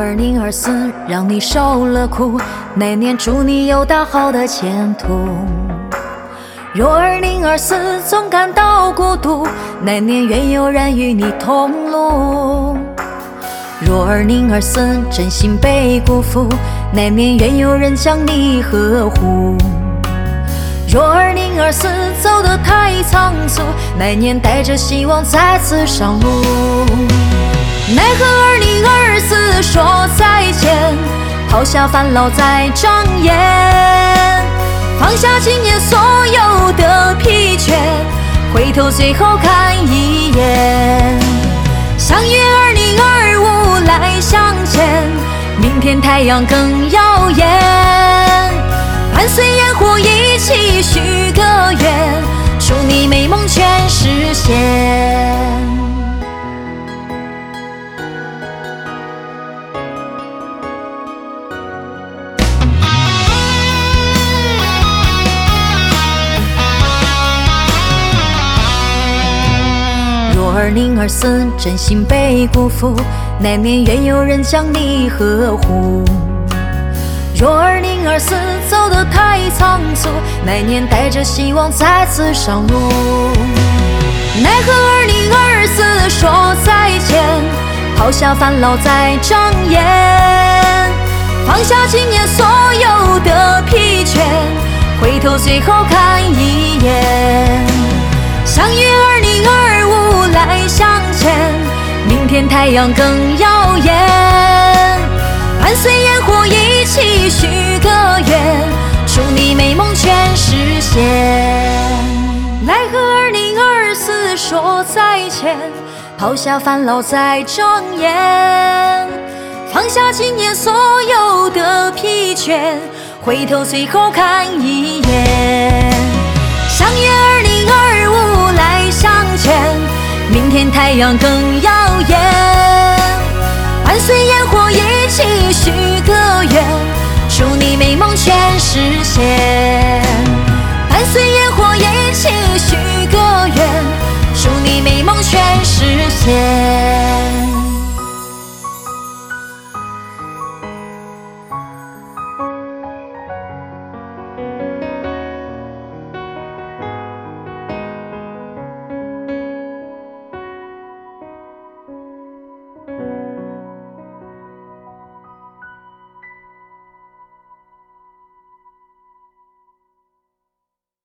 2024让你受了苦，那年祝你有大好的前途。若2024总感到孤独，那年愿有人与你同路。若2024真心被辜负，那年愿有人将你呵护。若2024走得太仓促，那年带着希望再次上路。奈何2024说再见，抛下烦恼再张眼，放下今年所有的疲倦，回头最后看一眼。相约2025来相见，明天太阳更耀眼，伴随烟火一起许个愿，祝你美梦全实现。若2024真心被辜负，那年愿有人将你呵护。若2024走得太仓促，那年带着希望再次上路。奈何2024说再见，抛下烦恼再张眼，放下今年所有的疲倦，回头最后看一眼。相约2025来相见，明天太阳更耀眼，伴随烟火一起许个愿，祝你美梦全实现。奈何2024说再见，抛下烦恼再张眼，放下今年所有的疲倦，回头最后看一眼。相约2025来相见，明天太阳更耀眼，